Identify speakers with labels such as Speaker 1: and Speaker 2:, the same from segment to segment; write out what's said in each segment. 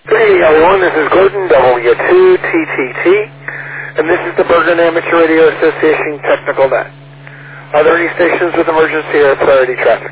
Speaker 1: Hey everyone, this is Gordon, W2TTT, and this is the Bergen Amateur Radio Association Technical Net. Are there any stations with emergency or priority traffic?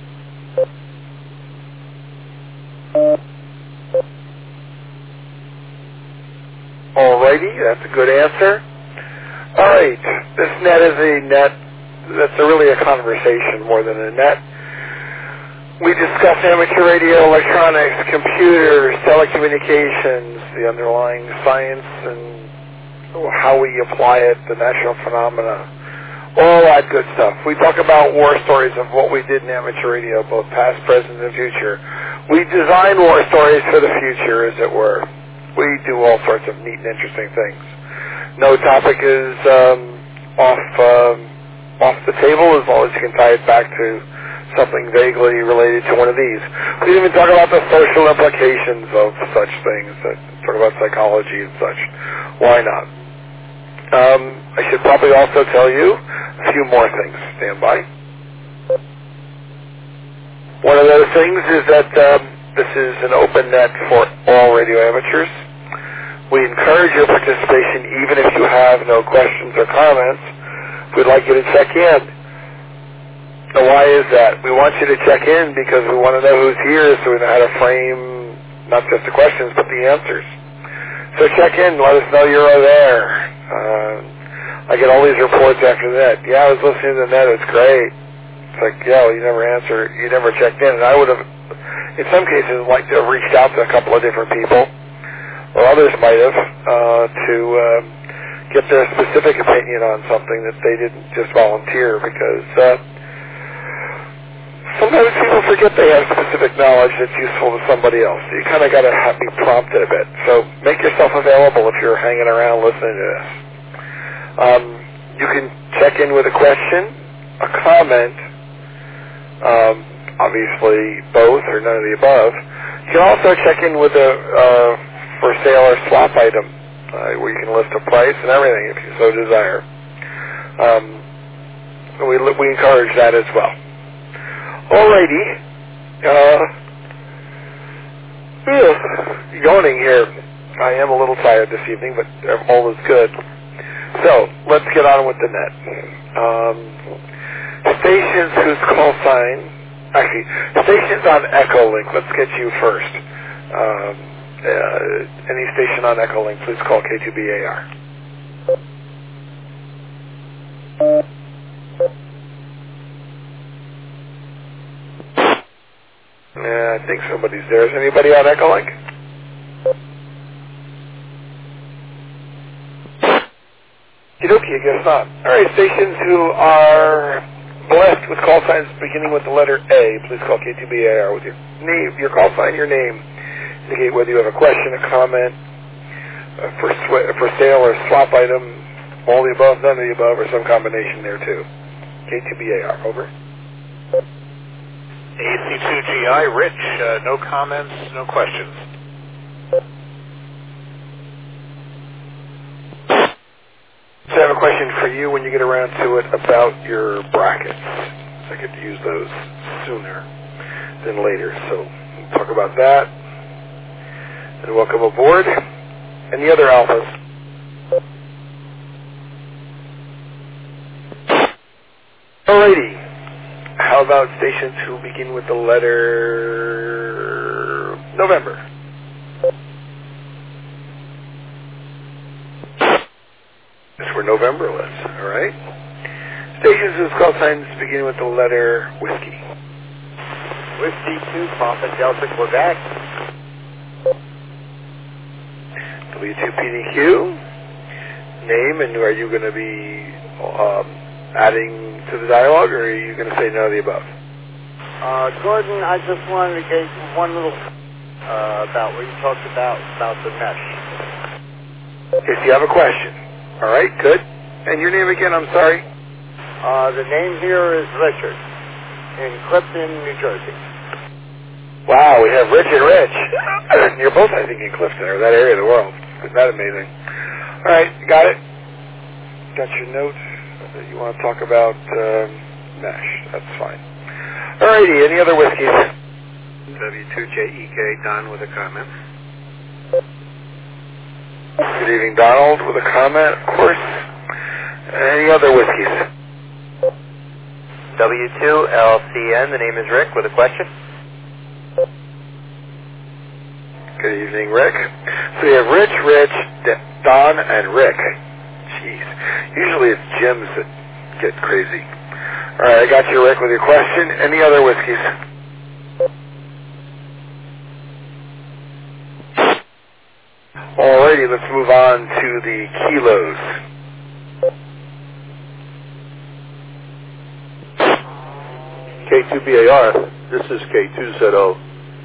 Speaker 1: Alrighty, that's a good answer. Alright, this net is a net that's really a conversation more than a net. We discuss amateur radio, electronics, computers, telecommunications, the underlying science and how we apply it, the natural phenomena, all that good stuff. We talk about war stories of what we did in amateur radio, both past, present, and future. We design war stories for the future, as it were. We do all sorts of neat and interesting things. No topic is off the table as long as you can tie it back to something vaguely related to one of these. We didn't even talk about the social implications of such things, talk about psychology and such. Why not? I should probably also tell you a few more things. Stand by. One of those things is that this is an open net for all radio amateurs. We encourage your participation even if you have no questions or comments. We'd like you to check in. So why is that? We want you to check in because we want to know who's here so we know how to frame not just the questions but the answers. So check in, let us know you're there. I get all these reports after that. Yeah, I was listening to the net, it's great. It's like, yeah, well, you never answered, you never checked in. And I would have, in some cases, liked to have reached out to a couple of different people, or others might have, to get their specific opinion on something that they didn't just volunteer because sometimes people forget they have specific knowledge that's useful to somebody else. You kind of got to be prompted a bit. So make yourself available if you're hanging around listening to this. You can check in with a question, a comment, obviously both or none of the above. You can also check in with a for sale or swap item where you can list a price and everything if you so desire. We encourage that as well. Alrighty, yawning here. I am a little tired this evening, but all is good. So, let's get on with the net. Stations whose call sign, stations on Echolink, let's get you first. Any station on Echolink, please call K2BAR. I think somebody's there. Is anybody on Echolink? Okey-dokey, I guess not. Alright, stations who are blessed with call signs beginning with the letter A, please call K2BAR with your name, your call sign, your name. Indicate whether you have a question, a comment, for sale or swap item, all the above, none of the above, or some combination there too. K2BAR, over.
Speaker 2: AC2GI, Rich, no comments, no questions.
Speaker 1: So I have a question for you when you get around to it about your brackets. I get to use those sooner than later, so we'll talk about that. And welcome aboard. And the other alphas. Alrighty. How about stations who begin with the letter November? This were Novemberless, alright? Stations whose call signs begin with the letter Whiskey.
Speaker 2: Whiskey 2, Papa Delta, Quebec.
Speaker 1: W2PDQ. Name, and are you going to be adding to the dialogue, or are you going to say none of the above?
Speaker 3: Gordon, I just wanted to get one little about what you talked about the mesh.
Speaker 1: If you have a question. All right, good. And your name again, I'm sorry?
Speaker 3: The name here is Richard in Clifton, New Jersey.
Speaker 1: Wow, we have Rich and Rich. You're both, I think, in Clifton, or that area of the world. Isn't that amazing? All right, got it? Got your note? You want to talk about mesh. That's fine. Alrighty, any other whiskeys?
Speaker 4: W2JEK, Don with a comment.
Speaker 1: Good evening, Donald, with a comment, of course. Any other whiskeys?
Speaker 4: W2LCN, the name is Rick, with a question.
Speaker 1: Good evening, Rick. So you have Rich, Don, and Rick. Jeez. Usually it's Jims that get crazy. All right, I got you, Rick, with your question. Any other whiskeys? Alrighty, let's move on to the kilos.
Speaker 2: K2BAR, this is K2ZO.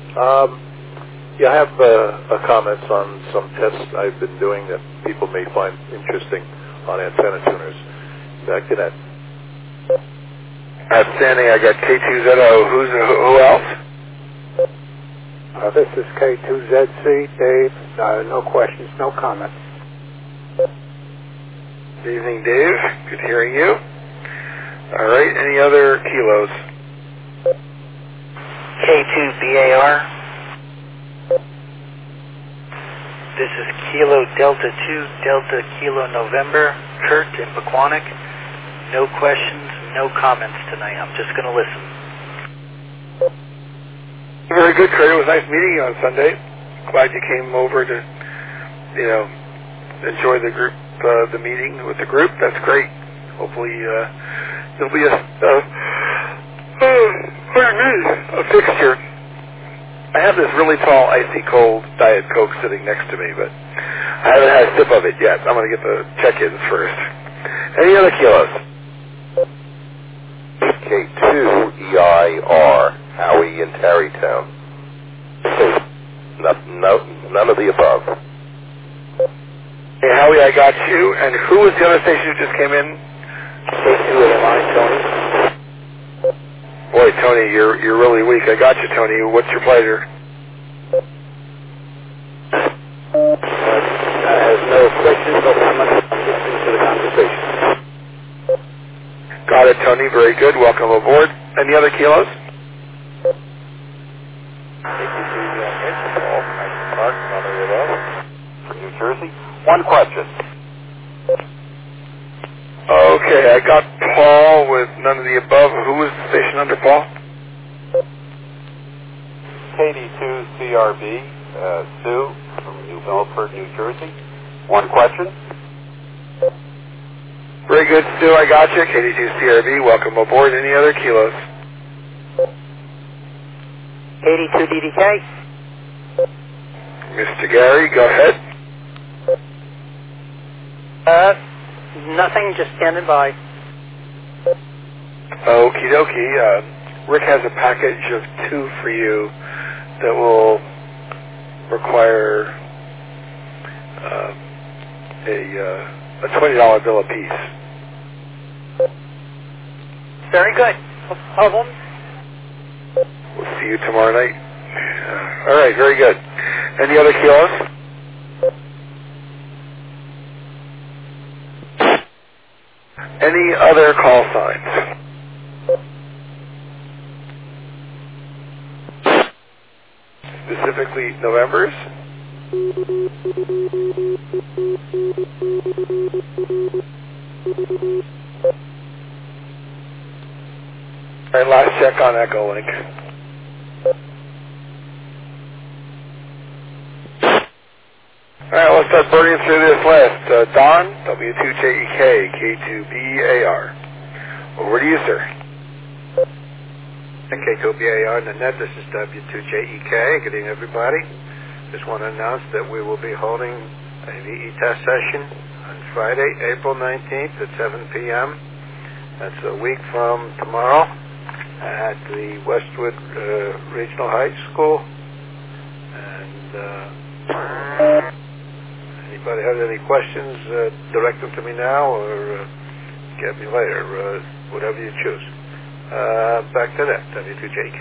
Speaker 2: I have comments on some tests I've been doing that people may find interesting on antenna tuners. Back to that.
Speaker 1: Outstanding. I got K2ZO. Who else?
Speaker 5: This is K2ZC, Dave. No questions, no comments.
Speaker 1: Good evening, Dave. Good hearing you. All right. Any other kilos?
Speaker 6: K2BAR. This is Kilo Delta 2, Delta Kilo November, Kurt in Pequannock. No questions, no comments tonight. I'm just going to listen.
Speaker 1: Very good, Kurt. It was nice meeting you on Sunday. Glad you came over to, enjoy the group, the meeting with the group. That's great. Hopefully, there'll be a fixture. I have this really tall, icy cold Diet Coke sitting next to me, but I haven't had a sip of it yet. I'm going to get the check-ins first. Any other kilos?
Speaker 7: K2EIR, Howie in Tarrytown. None of the above.
Speaker 1: Hey, Howie, I got you. And who was the other station who just came in?
Speaker 4: K2AMI, Tony.
Speaker 1: Boy, Tony, you're really weak. I got you, Tony. What's your pleasure?
Speaker 4: Has no questions, no comments. I'm listening to the conversation.
Speaker 1: Got it, Tony. Very good. Welcome aboard. Any other kilos?
Speaker 7: From New Jersey. One question.
Speaker 1: Okay, I got Paul with none of the above. Who was the station under Paul?
Speaker 7: KD2CRB, Sue from New Milford, New Jersey. One question.
Speaker 1: Very good, Stu. I got you. KD2CRB. Welcome aboard. Any other kilos?
Speaker 6: K2DDK.
Speaker 1: Mr. Gary, go ahead.
Speaker 6: Nothing, just standing by.
Speaker 1: Okie dokie. Rick has a package of 2 for you that will require a $20 bill apiece.
Speaker 6: Very good. No problem.
Speaker 1: We'll see you tomorrow night. All right, very good. Any other kilos? Any other call signs? Specifically Novembers? All right, last check on Echolink. All right, let's start burning through this list. Don, W2JEK, K2BAR. Over to you, sir.
Speaker 8: K2BAR on the net. This is W2JEK. Good evening, everybody. Just want to announce that we will be holding a VE test session on Friday, April 19th at 7 p.m. That's a week from tomorrow at the Westwood Regional High School. And anybody have any questions, direct them to me now or get me later, whatever you choose. Back to that, W2JK.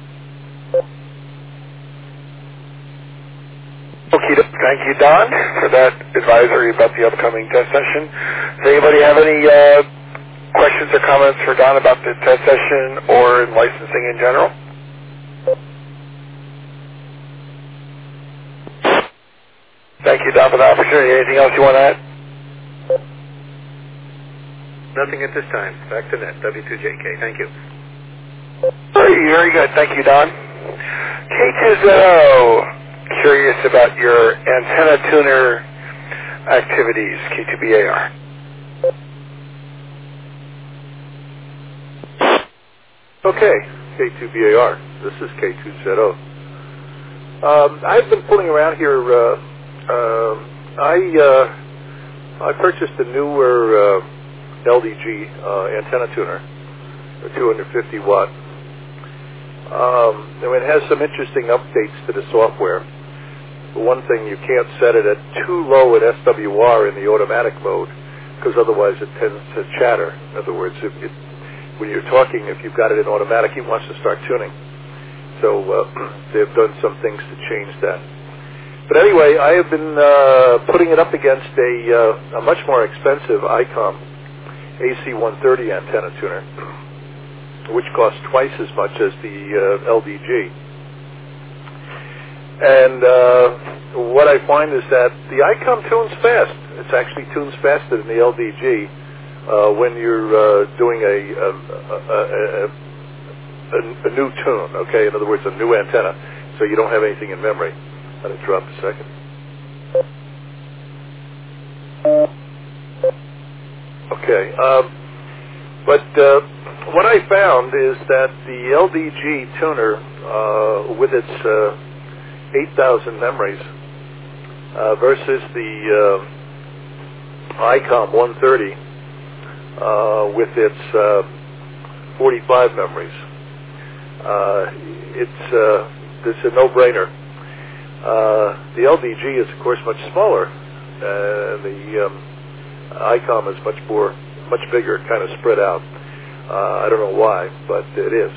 Speaker 1: Okay, thank you, Don, for that advisory about the upcoming test session. Does anybody have any questions or comments for Don about the test session or licensing in general? Thank you, Don, for the opportunity. Anything else you want to add?
Speaker 8: Nothing at this time. Back to net. W2JK. Thank you.
Speaker 1: Very good. Thank you, Don. K2ZO, curious about your antenna tuner activities, K2BAR.
Speaker 2: Okay, K2BAR. This is K2ZO. I've been fooling around here. I purchased a newer LDG antenna tuner, a 250 watt. And it has some interesting updates to the software. For one thing, you can't set it at too low at SWR in the automatic mode, because otherwise it tends to chatter. In other words, when you're talking, if you've got it in automatic, it wants to start tuning. So they've done some things to change that. But anyway, I have been putting it up against a much more expensive ICOM AC-130 antenna tuner, which costs twice as much as the LDG. And what I find is that the ICOM tunes fast. It actually tunes faster than the LDG when you're doing a new tune, okay? In other words, a new antenna, so you don't have anything in memory. Let it drop a second. Okay, but what I found is that the LDG tuner, with its 8,000 memories, versus the ICOM 130 with its 45 memories, it's a no-brainer. The LDG is, of course, much smaller. The ICOM is much bigger, kind of spread out. I don't know why, but it is.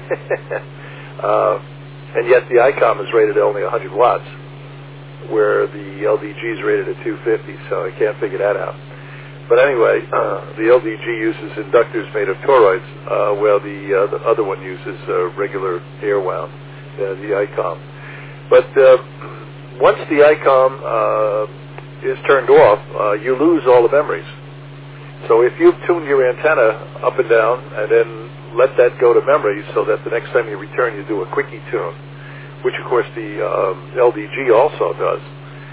Speaker 2: And yet the ICOM is rated at only 100 watts, where the LDG is rated at 250, so I can't figure that out. But anyway, the LDG uses inductors made of toroids, while the other one uses regular air wound, the ICOM. But once the ICOM is turned off, you lose all the memories. So if you've tuned your antenna up and down and then let that go to memory so that the next time you return you do a quickie tune, which of course the LDG also does,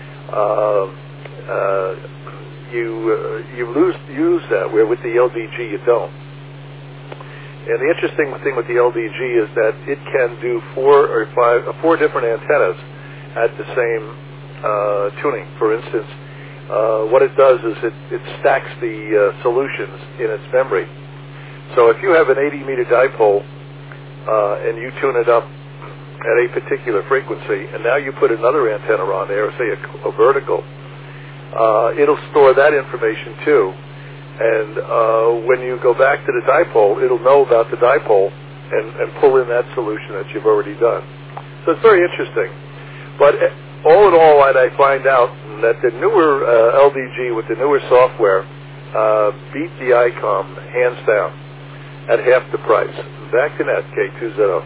Speaker 2: you use that, where with the LDG you don't. And the interesting thing with the LDG is that it can do four different antennas at the same tuning. For instance, what it does is it stacks the solutions in its memory. So if you have an 80-meter dipole and you tune it up at a particular frequency, and now you put another antenna on there, say a vertical, it'll store that information too. And when you go back to the dipole, it'll know about the dipole and pull in that solution that you've already done. So it's very interesting. But all in all, I find out that the newer LDG with the newer software beat the ICOM hands down at half the price. Back to net, K2ZO.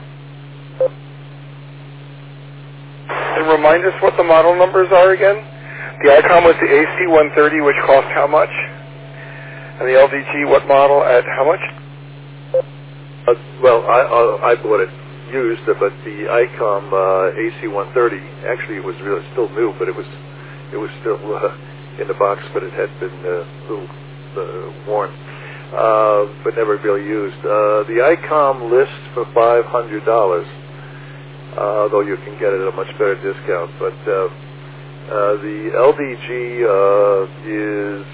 Speaker 1: And remind us what the model numbers are again. The ICOM was the AC-130, which cost how much? And the LDG, what model at how much?
Speaker 2: Well, I bought it used, but the ICOM AC-130, actually it was really still new, but it was still in the box, but it had been a little worn, but never really used. The ICOM lists for $500, though you can get it at a much better discount. But the LDG is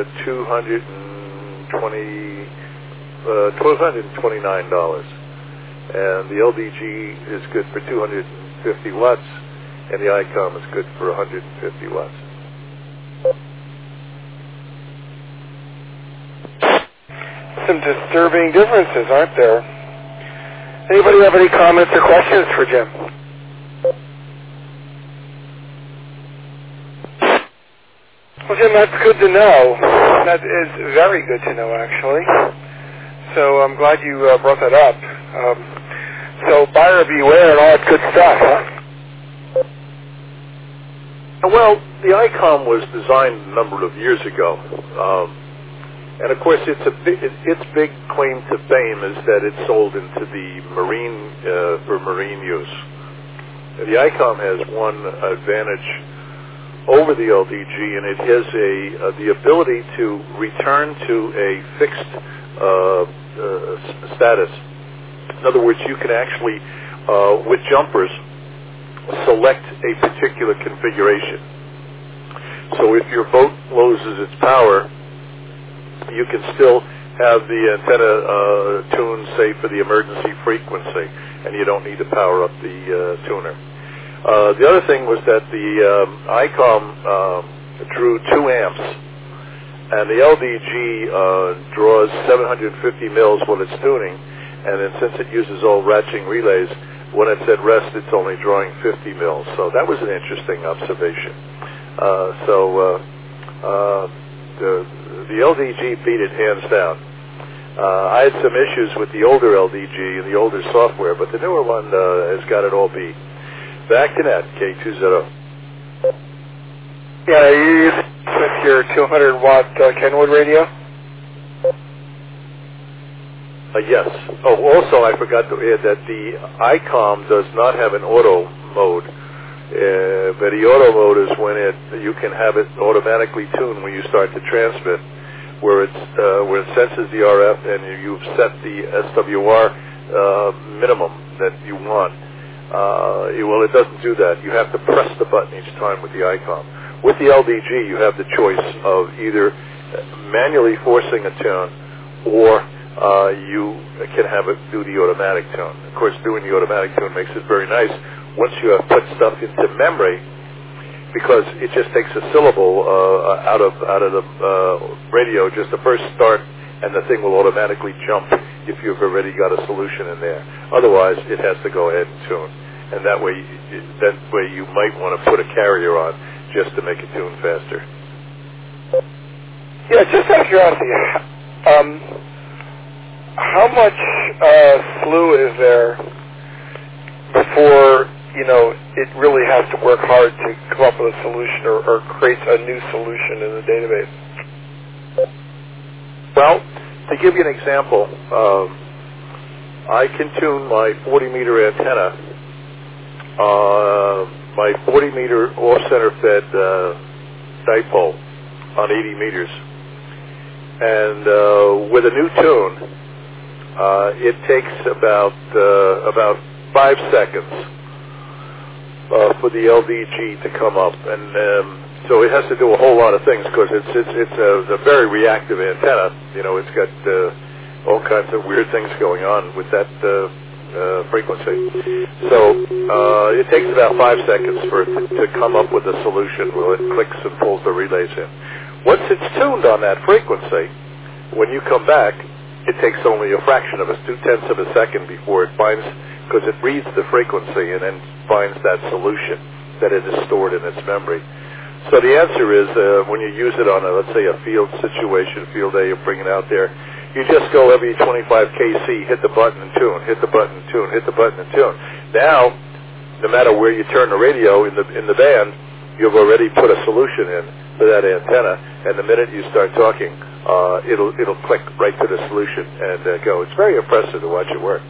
Speaker 2: $1,229, and the LDG is good for 250 watts, and the ICOM is good for 150 watts.
Speaker 1: Some disturbing differences, aren't there? Anybody have any comments or questions for Jim? Well, Jim, that's good to know. That is very good to know, actually. So I'm glad you brought that up. So buyer beware and all that good stuff, huh?
Speaker 2: Well, the ICOM was designed a number of years ago. And of course, its big claim to fame is that it's sold into the marine for marine use. The ICOM has one advantage over the LDG, and it has the ability to return to a fixed status. In other words, you can actually, with jumpers, select a particular configuration. So if your boat loses its power, you can still have the antenna tuned, say, for the emergency frequency, and you don't need to power up the tuner. The other thing was that the ICOM drew 2 amps, and the LDG draws 750 mils when it's tuning, and then since it uses all ratcheting relays, when it's at rest, it's only drawing 50 mils. So that was an interesting observation. The LDG beat it hands down. I had some issues with the older LDG and the older software, but the newer one has got it all beat. Back to net, K20.
Speaker 1: Yeah, you use with your 200-watt Kenwood radio?
Speaker 2: Yes. Oh, also, I forgot to add that the ICOM does not have an auto mode. But the auto mode is when you can have it automatically tuned when you start to transmit, where it senses the RF and you've set the SWR minimum that you want. Well, it doesn't do that. You have to press the button each time with the ICOM. With the LDG, you have the choice of either manually forcing a tune or you can have it do the automatic tune. Of course, doing the automatic tune makes it very nice once you have put stuff into memory, because it just takes a syllable out of the radio, just the first start, and the thing will automatically jump if you've already got a solution in there. Otherwise, it has to go ahead and tune, and that way you might want to put a carrier on just to make it tune faster.
Speaker 1: Yeah, just out of curiosity, how much slew is there before it really has to work hard to come up with a solution or create a new solution in the database?
Speaker 2: Well, to give you an example, I can tune my 40-meter antenna, my 40-meter off-center fed dipole on 80 meters. And with a new tune, it takes about 5 seconds for the LDG to come up, and so it has to do a whole lot of things because it's a very reactive antenna. It's got all kinds of weird things going on with that frequency. So it takes about 5 seconds for it to come up with a solution where it clicks and pulls the relays in. Once it's tuned on that frequency, when you come back, it takes only a fraction of 2/10 of a second before it finds, because it reads the frequency and then finds that solution that it is stored in its memory. So the answer is when you use it on let's say a field situation, field A, you're bringing out there, you just go every 25 kc, hit the button and tune, hit the button and tune, hit the button and tune. Now, no matter where you turn the radio in the band, you've already put a solution in for that antenna, and the minute you start talking, it'll click right to the solution and go. It's very impressive to watch it work.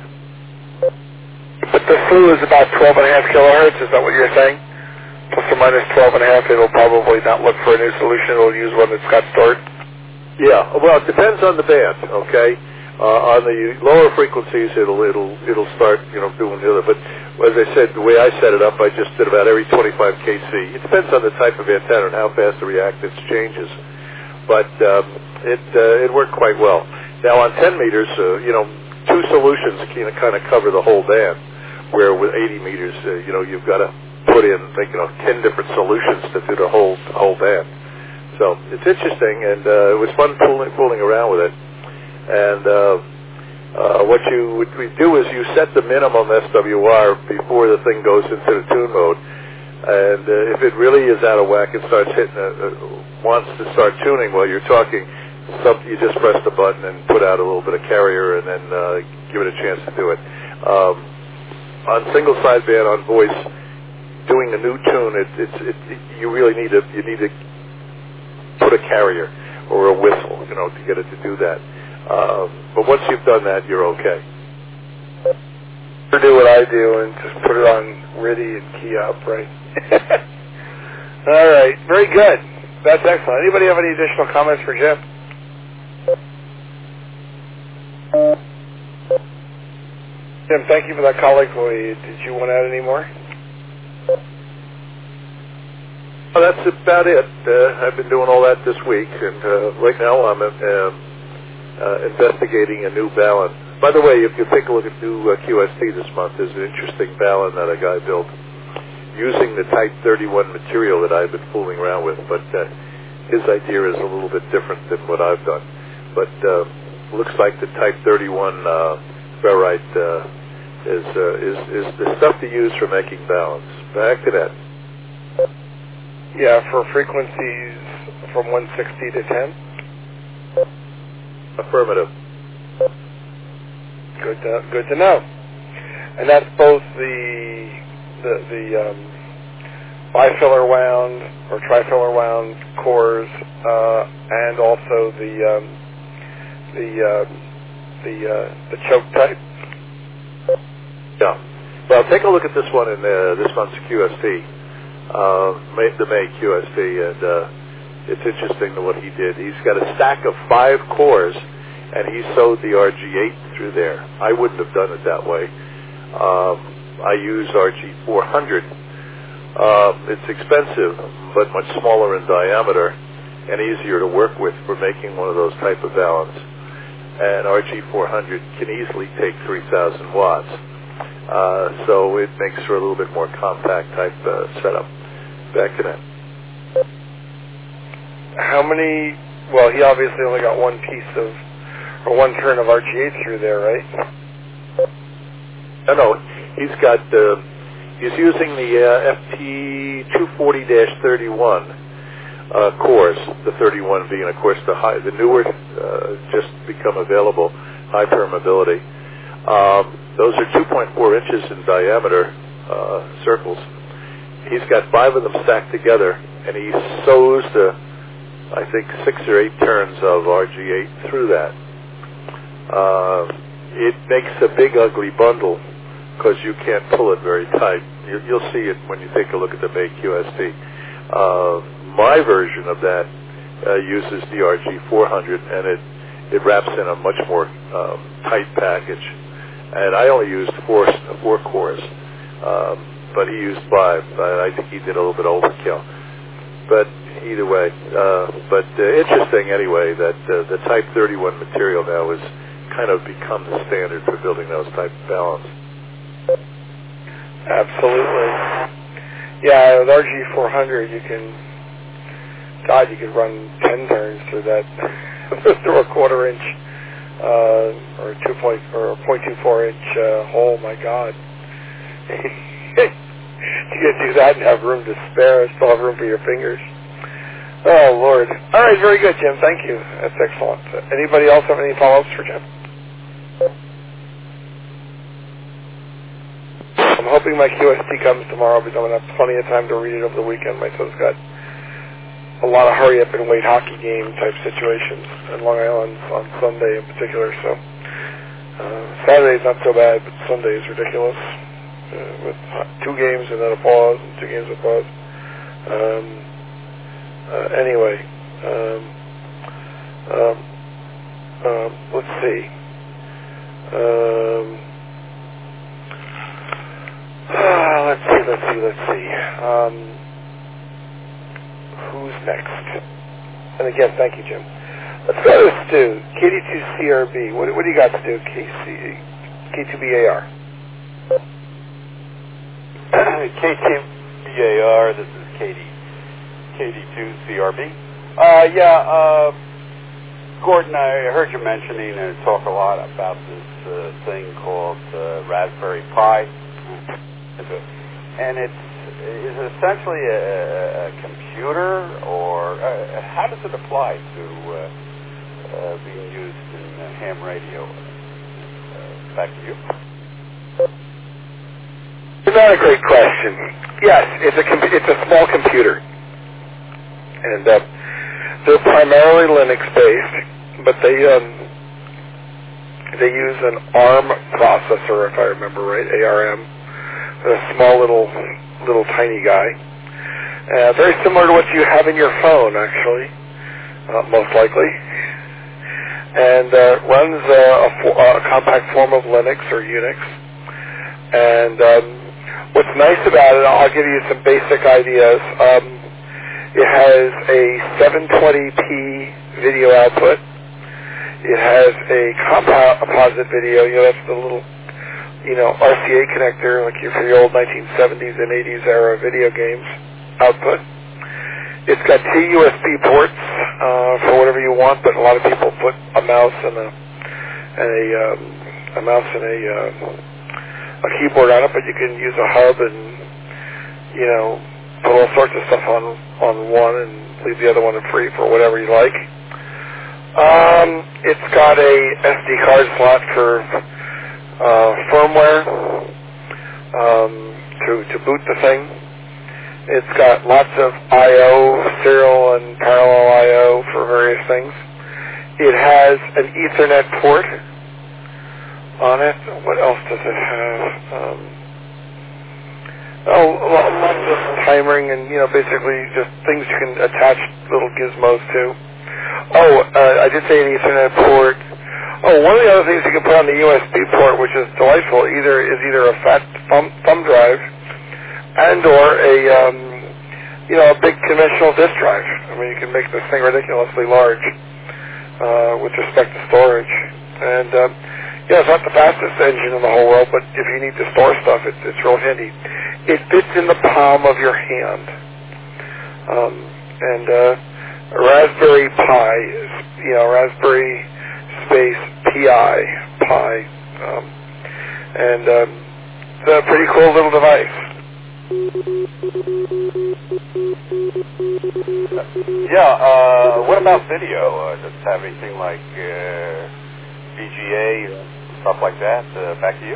Speaker 1: But the slew is about 12.5 kilohertz, is that what you're saying? Plus or minus 12.5, it'll probably not look for a new solution, it'll use one that's got stored?
Speaker 2: Yeah, well, it depends on the band, okay? On the lower frequencies, it'll start, doing the other. But as I said, the way I set it up, I just did about every 25 kc. It depends on the type of antenna and how fast the reactance changes. But it worked quite well. Now on 10 meters, 2 solutions kind of cover the whole band, where with 80 meters, you've got to put in 10 different solutions to do the whole band. So it's interesting, and it was fun fooling around with it. And what you do is you set the minimum SWR before the thing goes into the tune mode. And if it really is out of whack and starts wants to start tuning while you're talking, you just press the button and put out a little bit of carrier and then give it a chance to do it. On single sideband on voice, doing a new tune, you really need to put a carrier or a whistle, to get it to do that. But once you've done that, you're okay.
Speaker 1: Or do what I do and just put it on RIDI and key up, right? All right, very good. That's excellent. Anybody have any additional comments for Jim? Jim, thank you for that colloquy. Did you want to add any more?
Speaker 2: Well, that's about it. I've been doing all that this week, and right now I'm investigating a new Balun. By the way, if you take a look at new QST this month, there's an interesting Balun that a guy built using the Type 31 material that I've been fooling around with, but his idea is a little bit different than what I've done. But looks like the Type 31 ferrite is the stuff to use for making Baluns. Back to that.
Speaker 1: Yeah, for frequencies from 160 to 10?
Speaker 2: Affirmative.
Speaker 1: Good to know. And that's both the bifiller wound or trifiller wound cores, and also the choke type.
Speaker 2: Yeah. Well, take a look at this one in this month's QST, the May QST, and it's interesting to what he did. He's got a stack of 5 cores, and he sewed the RG8 through there. I wouldn't have done it that way. I use RG400. It's expensive, but much smaller in diameter and easier to work with for making one of those type of Baluns. And RG400 can easily take 3,000 watts. So it makes for a little bit more compact type setup. Back to that.
Speaker 1: How many? Well, he obviously only got one piece of, or one turn of RG8 through there, right?
Speaker 2: No, he's got. He's using the FT240-31 cores. The 31 being, of course, the newer, just become available, high permeability. Those are 2.4 inches in diameter circles. He's got 5 of them stacked together, and he sews I think 6 or 8 turns of RG8 through that. It makes a big ugly bundle because you can't pull it very tight. You'll see it when you take a look at the May QST. My version of that uses the RG400, and it wraps in a much more tight package. And I only used 4 cores, but he used 5. I think he did a little bit overkill. But either way, interesting anyway that the Type 31 material now has kind of become the standard for building those type of Baluns.
Speaker 1: Absolutely. Yeah, with RG400 you can run 10 turns through that, through a 1/4 inch or a 0.24 inch hole. My God. You can do that and have room to spare, still have room for your fingers. Oh, Lord. All right, very good, Jim. Thank you. That's excellent. Anybody else have any follow-ups for Jim? I'm hoping my QST comes tomorrow because I'm going to have plenty of time to read it over the weekend. My son's got a lot of hurry-up-and-wait hockey game type situations in Long Island on Sunday in particular. So Saturday's not so bad, but Sunday is ridiculous. With 2 games and then a pause, and 2 games with pause. Anyway, let's see. Let's see. Who's next? And again, thank you, Jim. Let's go to Stu. KD2CRB. What do you got, Stu? K2BAR.
Speaker 7: KTBAR, this is KD2CRB. Gordon, I heard you mentioning and talk a lot about this thing called Raspberry Pi. And it's essentially a computer, or how does it apply to being used in ham radio? Back to you.
Speaker 1: Isn't that a great question? Yes, it's a small computer, and they're primarily Linux-based, but they use an ARM processor, if I remember right, ARM, a small little tiny guy, very similar to what you have in your phone, actually, most likely, and runs a compact form of Linux or Unix. And what's nice about it, I'll give you some basic ideas. It has a 720p video output. It has a composite video. That's the little, RCA connector, like for your old 1970s and 80s era video games output. It's got 2 USB ports for whatever you want, but a lot of people put a mouse and a keyboard on it, but you can use a hub and, put all sorts of stuff on one and leave the other one free for whatever you like. It's got a SD card slot for firmware to boot the thing. It's got lots of I.O., serial and parallel I.O. for various things. It has an Ethernet port on it. What else does it have? Lots of timering and, basically just things you can attach little gizmos to. I did say an Ethernet port. One of the other things you can put on the USB port, which is delightful, is either a fat thumb drive and or a big conventional disk drive. I mean, you can make this thing ridiculously large with respect to storage. And it's not the fastest engine in the whole world, but if you need to store stuff, it's real handy. It fits in the palm of your hand. And Raspberry Pi, Raspberry space Pi, and it's a pretty cool little device.
Speaker 7: What about video? Does it have anything like VGA, stuff like that? Back to you.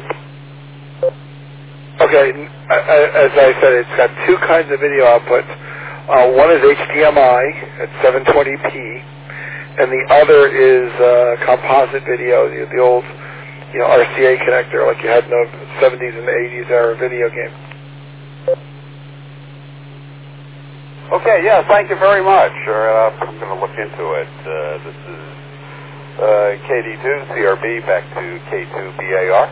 Speaker 1: Okay, as I said, it's got 2 kinds of video outputs. One is HDMI at 720p, and the other is composite video, the old, RCA connector like you had in the 70s and 80s era video game.
Speaker 7: Okay, thank you very much. I'm going to look into it. This is KD2 CRB back to K2BAR.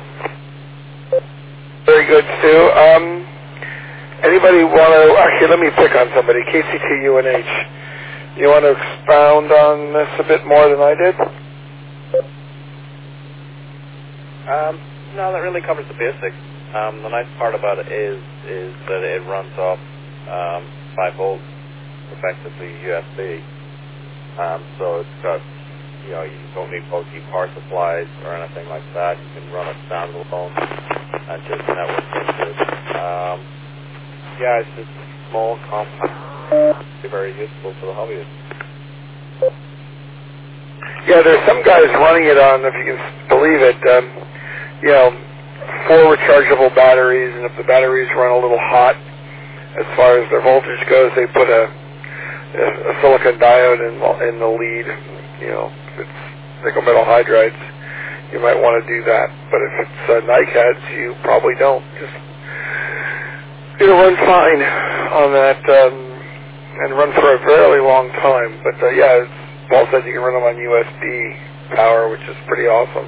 Speaker 1: Very good, Stu. Anybody want to, actually let me pick on somebody, KC2UNH. You want to expound on this a bit more than I did?
Speaker 9: No, that really covers the basics. The nice part about it is that it runs off 5 volts, effectively USB. So it's got, you don't need bulky power supplies or anything like that. You can run it standalone and just network into it. It's just small, compact, very useful for the hobbyist.
Speaker 1: There's some guys running it on, if you can believe it, 4 rechargeable batteries, and if the batteries run a little hot, as far as their voltage goes, they put a silicon diode in the lead. If it's nickel metal hydrides, you might want to do that. But if it's NiCads, you probably don't. It'll run fine on that and run for a fairly long time. But as Paul said, you can run them on USB power, which is pretty awesome.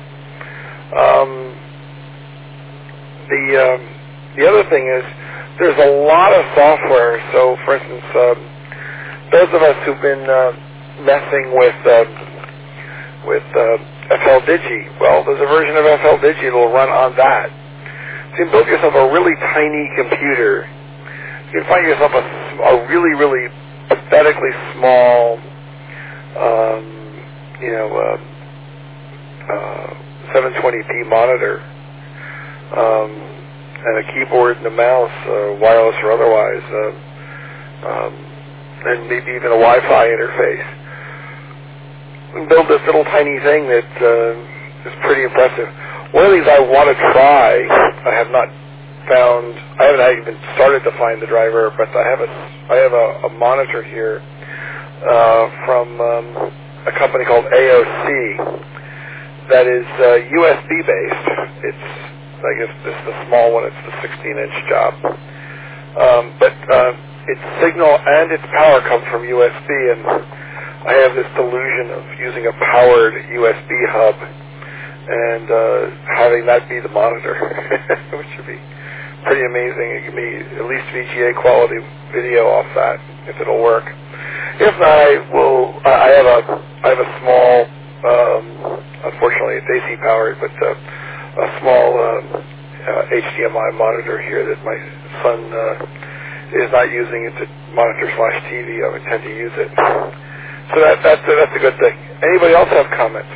Speaker 1: The other thing is there's a lot of software. So, for instance, those of us who've been messing with FLDigi, well, there's a version of FLDigi that will run on that. So you can build yourself a really tiny computer. You can find yourself a really, really pathetically small, 720p monitor, and a keyboard and a mouse, wireless or otherwise, and maybe even a Wi-Fi interface. And build this little tiny thing that is pretty impressive. One of these I want to try, I have not haven't even started to find the driver, but I have a monitor here from a company called AOC that is USB based. It's, I guess this is the small one. It's the 16-inch job, but its signal and its power come from USB, and I have this delusion of using a powered USB hub and having that be the monitor, which would be pretty amazing. It can be at least VGA quality video off that if it'll work. If not, I have a small, unfortunately it's AC powered, but a small HDMI monitor here that my son is not using. It's a monitor/TV. I intend to use it. So that's a good thing. Anybody else have comments?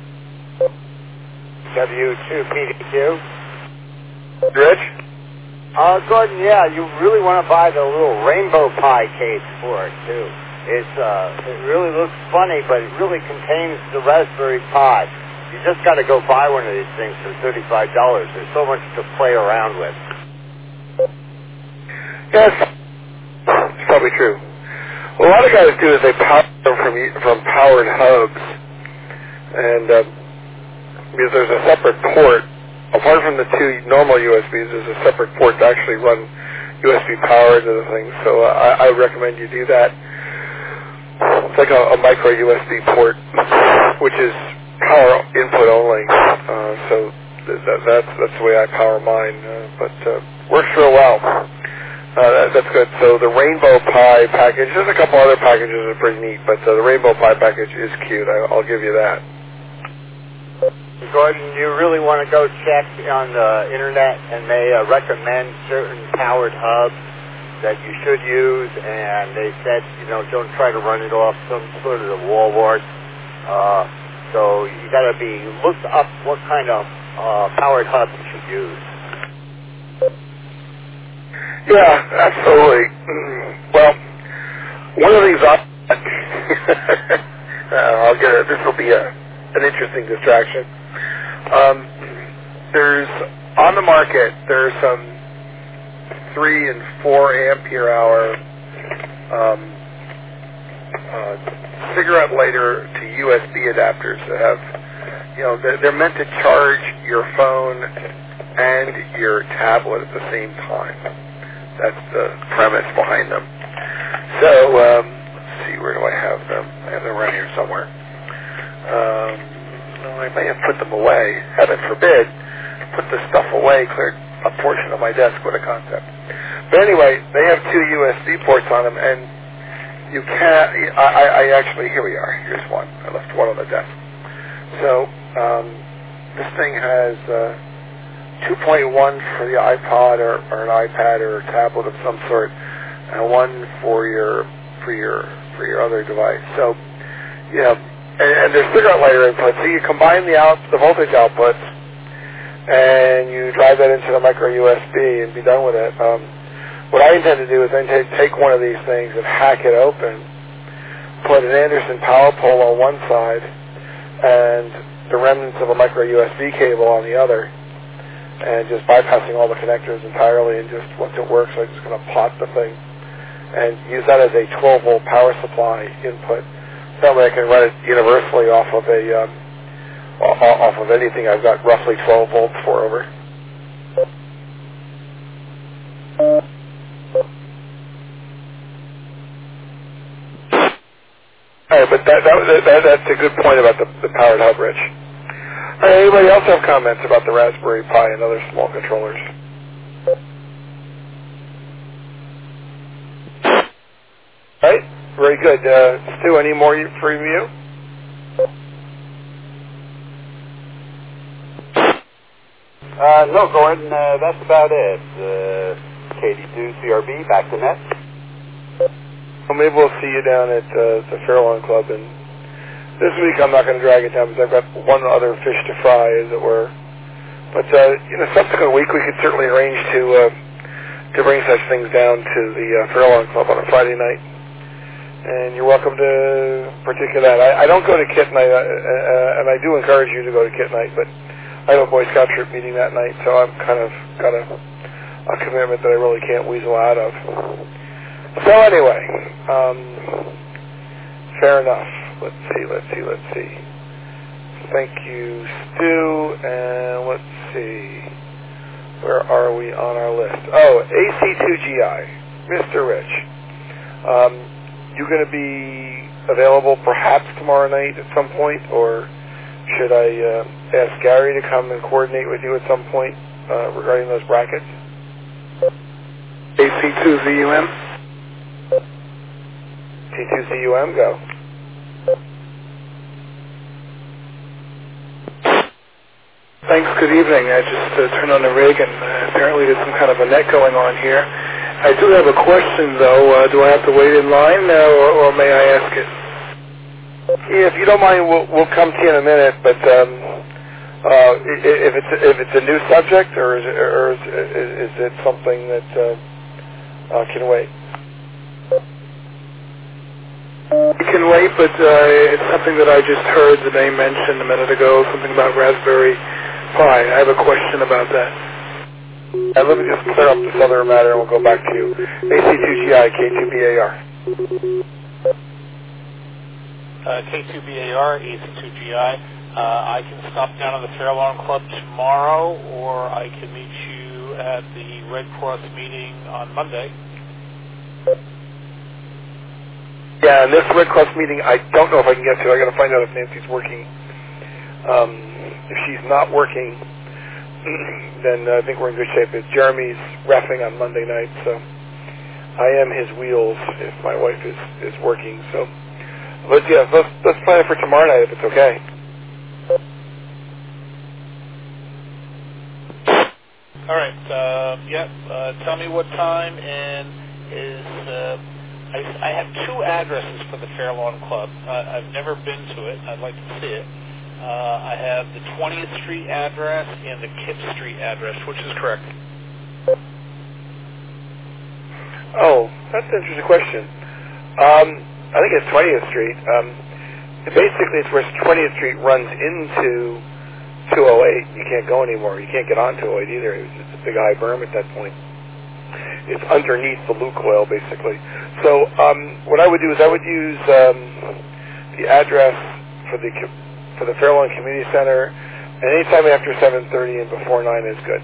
Speaker 3: W2PDQ.
Speaker 1: Rich?
Speaker 3: Gordon, yeah, you really want to buy the little Rainbow Pi case for it, too. It really looks funny, but it really contains the Raspberry Pi. You just got to go buy one of these things for $35. There's so much to play around with.
Speaker 1: Yes, it's probably true. What a lot of guys do is they power them from powered hubs, and because there's a separate port, apart from the two normal USBs, there's a separate port to actually run USB power to the thing. So I recommend you do that. It's like a micro USB port, which is power input only. So that's the way I power mine, but works real well. That's good. So the Rainbow Pi package, there's a couple other packages that are pretty neat, but the Rainbow Pi package is cute. I'll give you that.
Speaker 3: Gordon, you really want to go check on the internet, and they recommend certain powered hubs that you should use, and they said, don't try to run it off some sort of wall wart. So you got to look up what kind of powered hub you should use.
Speaker 1: Yeah, absolutely. Well, one of the things I'll get it. This will be an interesting distraction. There's on the market. There's some 3 and 4 ampere hour cigarette lighter to USB adapters that have, they're meant to charge your phone and your tablet at the same time. That's the premise behind them. So, let's see, where do I have them? I have them around here somewhere. I may have put them away. Heaven forbid, put this stuff away, cleared a portion of my desk. What a concept. But anyway, they have 2 USB ports on them, and you can't, I actually, here we are. Here's one. I left one on the desk. So, this thing has 2.1 for the iPod or an iPad or a tablet of some sort, and 1 for your other device. So, and there's cigarette lighter inputs. So you combine the voltage outputs, and you drive that into the micro USB and be done with it. What I intend to do is take one of these things and hack it open, put an Anderson power pole on one side, and the remnants of a micro USB cable on the other, and just bypassing all the connectors entirely, and just once it works, I'm just going to pot the thing and use that as a 12-volt power supply input. That way I can run it universally off of anything I've got roughly 12 volts for over. All right, but that's a good point about the powered hub, Rich. All right, anybody else have comments about the Raspberry Pi and other small controllers? All right, very good. Stu, any more from you?
Speaker 4: No, Gordon, that's about it. KD2CRB, back to net.
Speaker 1: Well, maybe we'll see you down at the Fairlawn Club. And this week I'm not going to drag it down because I've got one other fish to fry, as it were. But in a subsequent week, we could certainly arrange to bring such things down to the Fairlawn Club on a Friday night. And you're welcome to partake in that. I don't go to Kit Night, and I do encourage you to go to Kit Night, but I have a Boy Scout troop meeting that night, so I've kind of got a a commitment that I really can't weasel out of. So anyway, fair enough. Let's see. Thank you, Stu, and let's see. Where are we on our list? Oh, AC2GI, Mr. Rich. You going to be available perhaps tomorrow night at some point, or should I ask Gary to come and coordinate with you at some point regarding those brackets?
Speaker 10: AC2ZUM?
Speaker 1: T2ZUM, go.
Speaker 10: Thanks, good evening. I just turned on the rig and apparently there's some kind of a net going on here. I do have a question though. Do I have to wait in line or may I ask it?
Speaker 1: Yeah, if you don't mind, we'll come to you in a minute, but if it's a new subject or is it something that can wait?
Speaker 10: It can wait, but it's something that I just heard the name mentioned a minute ago, something about Raspberry Pi. I have a question about that.
Speaker 1: Let me just clear up this other matter and we'll go back to you. AC2GI, K2BAR.
Speaker 11: K2BAR, AC2GI. I can stop down at the Fair Lawn Club tomorrow, or I can meet you at the Red Cross meeting on Monday.
Speaker 1: Yeah, and this Red Cross meeting, I don't know if I can get to. I got to find out if Nancy's working. If she's not working, then I think we're in good shape. Jeremy's reffing on Monday night, so I am his wheels if my wife is working. So, but yeah, let's plan it for tomorrow night if it's okay.
Speaker 11: All right. Tell me what time and I have two addresses for the Fair Lawn Club. I've never been to it. I'd like to see it. I have the 20th Street address and the Kip Street address. Which is correct?
Speaker 1: Oh, that's an interesting question. I think it's 20th Street. Basically, it's where 20th Street runs into 208. You can't go anymore. You can't get on 208 either. It's a big high berm at that point. It's underneath the Luke oil, basically. So what I would do is I would use the address for the Fair Lawn Community Center, and anytime after 7:30 and before 9 is good.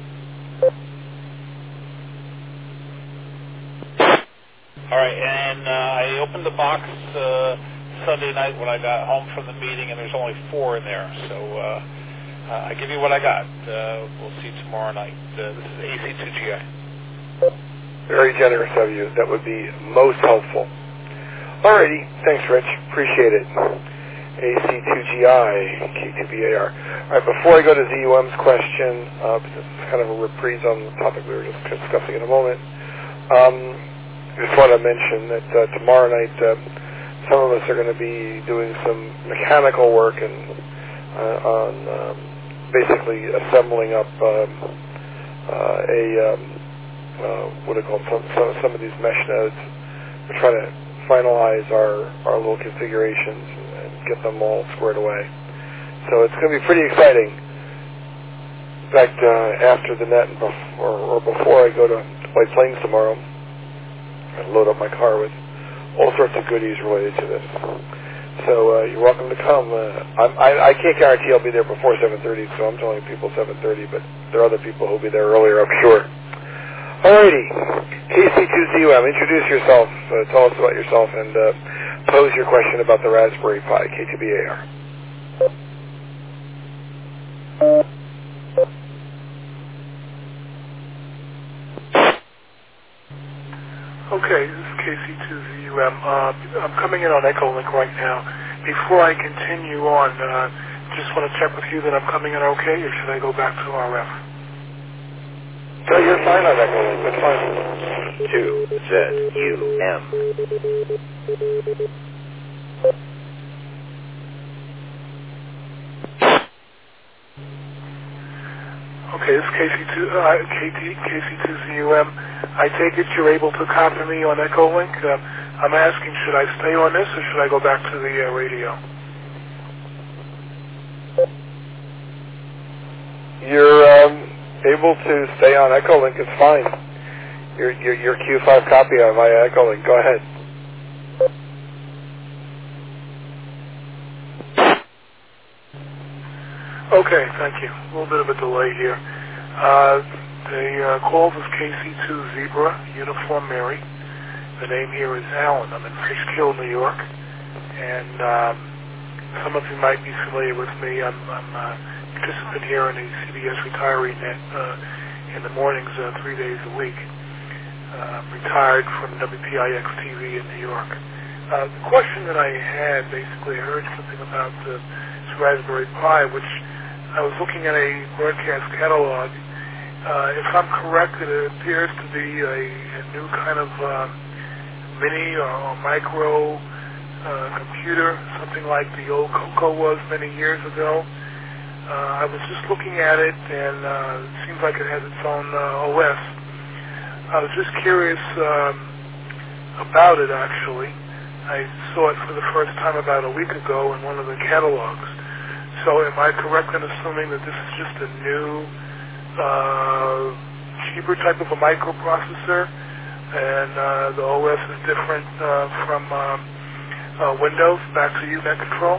Speaker 11: All right, and I opened the box Sunday night when I got home from the meeting, and there's only 4 in there. So I give you what I got. We'll see you tomorrow night. This is AC2GI.
Speaker 1: Very generous of you. That would be most helpful. Alrighty. Thanks, Rich. Appreciate it. AC2GI, K2BAR. Alright, before I go to ZUM's question, this is kind of a reprise on the topic we were just discussing in a moment, I just want to mention that tomorrow night some of us are going to be doing some mechanical work and on basically assembling up some of these mesh nodes. We're trying to finalize our little configurations and get them all squared away. So it's going to be pretty exciting. In fact, after the net or before I go to White Plains tomorrow, I load up my car with all sorts of goodies related to this. So you're welcome to come. I can't guarantee I'll be there before 7:30, so I'm telling people 7:30, but there are other people who'll be there earlier, I'm sure. Alrighty, KC2ZUM, introduce yourself, tell us about yourself, and pose your question about the Raspberry Pi, K2BAR.
Speaker 10: Okay, this is KC2ZUM. I'm coming in on Echolink right now. Before I continue on, just want to check with you that I'm coming in okay, or should I go back to RF?
Speaker 1: No, you're fine on Echolink. That's fine.
Speaker 12: 2ZUM.
Speaker 10: Okay, this is KC2ZUM. I take it you're able to copy me on Echolink. I'm asking, should I stay on this or should I go back to the radio?
Speaker 1: able to stay on Echolink, it's fine. Your Q5 copy on via Echolink. Go ahead.
Speaker 10: Okay, thank you. A little bit of a delay here. The call was KC2 Zebra, Uniform Mary. The name here is Alan. I'm in Fishkill, New York. And some of you might be familiar with me. I'm a participant here in the CBS Retiree Net in the mornings 3 days a week. Retired from WPIX TV in New York. The question that I had, basically, I heard something about this Raspberry Pi, which I was looking at a broadcast catalog. If I'm correct, it appears to be a new kind of mini or micro computer, something like the old Coco was many years ago. I was just looking at it, and it seems like it has its own OS. I was just curious about it, actually. I saw it for the first time about a week ago in one of the catalogs. So am I correct in assuming that this is just a new, cheaper type of a microprocessor, and the OS is different from Windows? Back to you, Net Control.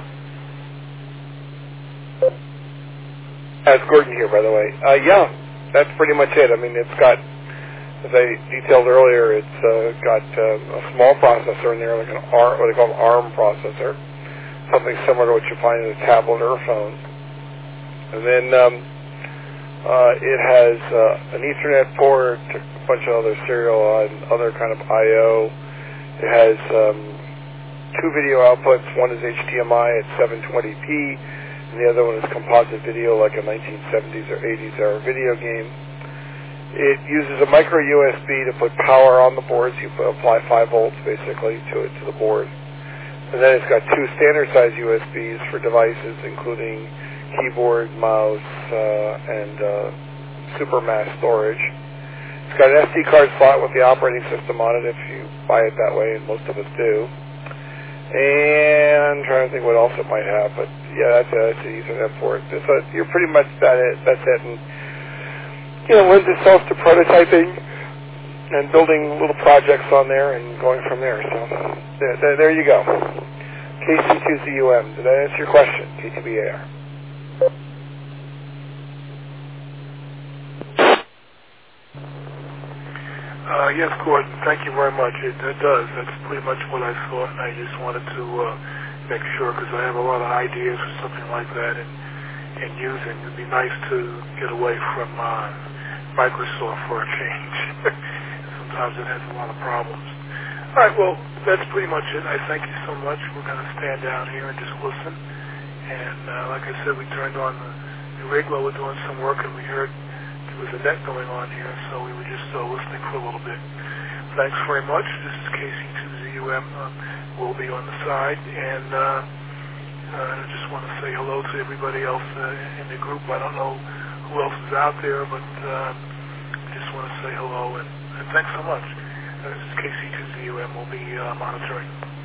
Speaker 1: It's Gordon here, by the way. Yeah, that's pretty much it. I mean, it's got, as I detailed earlier, it's got a small processor in there, like an what they call an ARM processor, something similar to what you find in a tablet or a phone. And then it has an Ethernet port, a bunch of other serial and other kind of I/O. It has 2 video outputs. One is HDMI at 720p, and the other one is composite video, like a 1970s or 80s era video game. It uses a micro USB to put power on the boards. You apply 5 volts basically to the board. And then it's got 2 standard size USBs for devices, including keyboard, mouse, and super mass storage. It's got an SD card slot with the operating system on it if you buy it that way, and most of us do. And I'm trying to think what else it might have, but yeah, that's an Ethernet port. You're pretty much that's it. And lends itself to prototyping and building little projects on there and going from there. So there you go. KC2ZUM. Did that answer your question? KTBAR.
Speaker 10: Yes, Gordon, thank you very much. It does. That's pretty much what I thought, and I just wanted to make sure, because I have a lot of ideas for something like that and using. It'd be nice to get away from Microsoft for a change. Sometimes it has a lot of problems. All right, well, that's pretty much it. I thank you so much. We're going to stand down here and just listen. And like I said, we turned on the rig while we're doing some work, and we heard there was a net going on here, so we were just listening for a little bit. Thanks very much. This is KC2ZUM. We'll be on the side, and I just want to say hello to everybody else in the group. I don't know who else is out there, but I just want to say hello, and thanks so much. This is KC2ZUM. We'll be monitoring.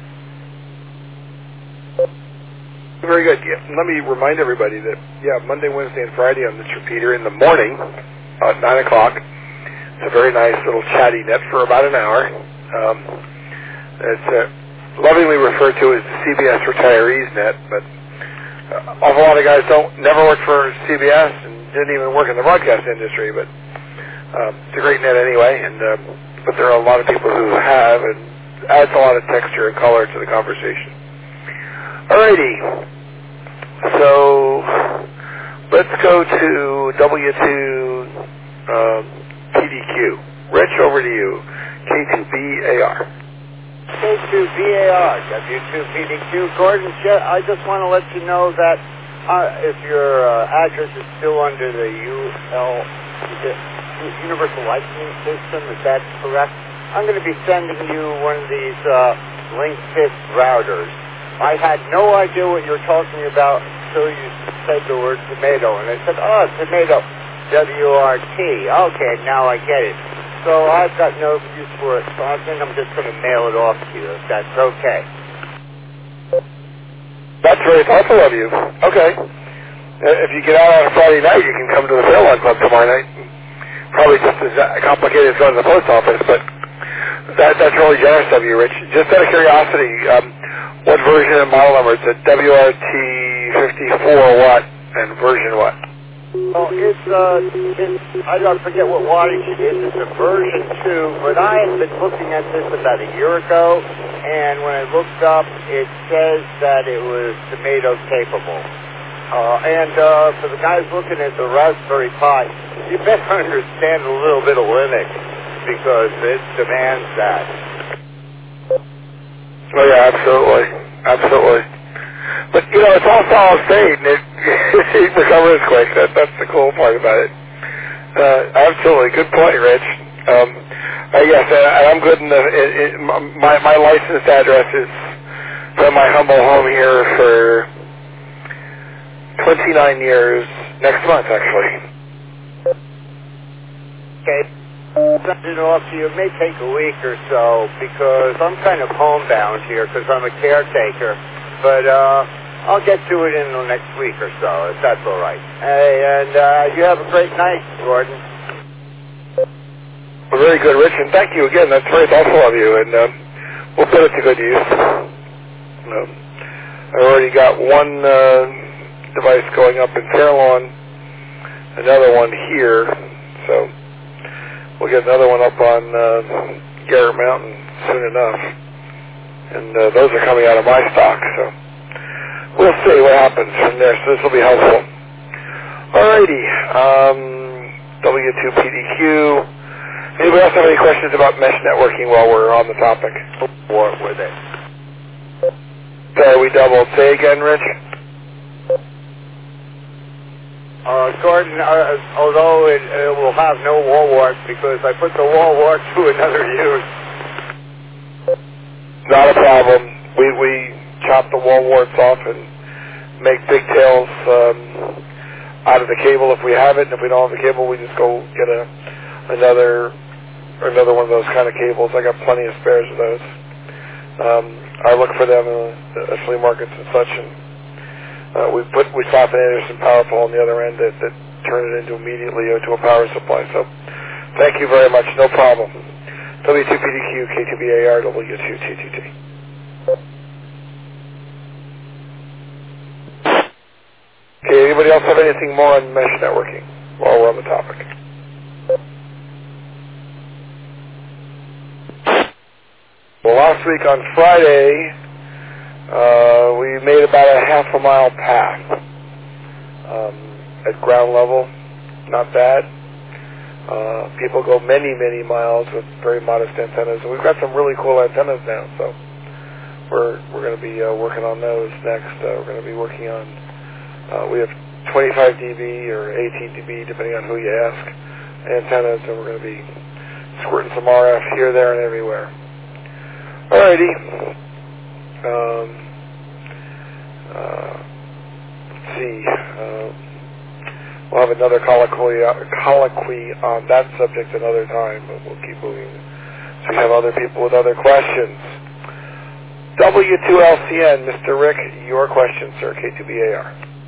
Speaker 1: Very good. Yeah. Let me remind everybody that, Monday, Wednesday, and Friday on this repeater in the morning at 9 o'clock. It's a very nice little chatty net for about an hour. It's lovingly referred to as the CBS Retirees Net, but an awful lot of guys never worked for CBS and didn't even work in the broadcast industry, but it's a great net anyway, and but there are a lot of people who have, and adds a lot of texture and color to the conversation. Alrighty, so let's go to W2 PDQ. Rich, over to you. K2BAR.
Speaker 3: K2BAR, W2PDQ. Gordon, I just want to let you know that if your address is still under the Universal Licensing System, is that correct? I'm going to be sending you one of these link-fit routers. I had no idea what you were talking about until you said the word tomato, and I said, tomato, WRT. Okay, now I get it. So I've got no use for it, so I think I'm just going to mail it off to you, if that's okay.
Speaker 1: That's very thoughtful of you. Okay. if you get out on a Friday night, you can come to the Fairlawn Club tomorrow night. Probably just as complicated as going to the post office, but that's really generous of you, Rich. Just out of curiosity, what version and model number? It's a WRT-54 what and version what?
Speaker 3: Oh, I don't forget what wattage it is. It's a version 2, but I have been looking at this about a year ago, and when I looked up, it says that it was tomato capable. And for the guys looking at the Raspberry Pi, you better understand a little bit of Linux, because it demands that.
Speaker 1: Oh yeah, absolutely. Absolutely. But, you know, it's all solid state, and it recovers quick. That's the cool part about it. Absolutely. Good point, Rich. Yes, I'm good in my licensed address is from my humble home here for 29 years, next month, actually.
Speaker 3: Okay. Sending it off to you. It may take a week or so, because I'm kind of homebound here, because I'm a caretaker. But I'll get to it in the next week or so, if that's all right. Hey, and you have a great night, Gordon.
Speaker 1: Well, very good, Rich, and thank you again. That's very thoughtful of you, and we'll put it to good use. I already got one device going up in Fairlawn, another one here, so we'll get another one up on Garrett Mountain soon enough. And those are coming out of my stock, so we'll see what happens from there. So this will be helpful. Alrighty, W2PDQ. Anybody else have any questions about mesh networking while we're on the topic?
Speaker 3: What were they?
Speaker 1: Sorry, we doubled. Say again, Rich.
Speaker 3: Gordon, although it will have no wall wart, because I put the wall wart to another use.
Speaker 1: Not a problem. We chop the wall warts off and make pigtails out of the cable if we have it, and if we don't have the cable, we just go get another one of those kind of cables. I got plenty of spares of those. I look for them in the flea markets and such, and we slap an Anderson power pole on the other end that turn it into immediately to a power supply. So thank you very much. No problem. W2PDQ, K2BAR, W2TTT. Okay, anybody else have anything more on mesh networking while we're on the topic? Well, last week on Friday, we made about a half-a-mile path at ground level. Not bad. People go many, many miles with very modest antennas. And we've got some really cool antennas now, so we're going to be working on those next. We're going to be working on, we have 25 dB or 18 dB, depending on who you ask, antennas, and we're going to be squirting some RF here, there, and everywhere. Alrighty. Let's see. We'll have another colloquy on that subject another time, but we'll keep moving. So we have other people with other questions. W2LCN, Mr. Rick, your question, sir, K2BAR.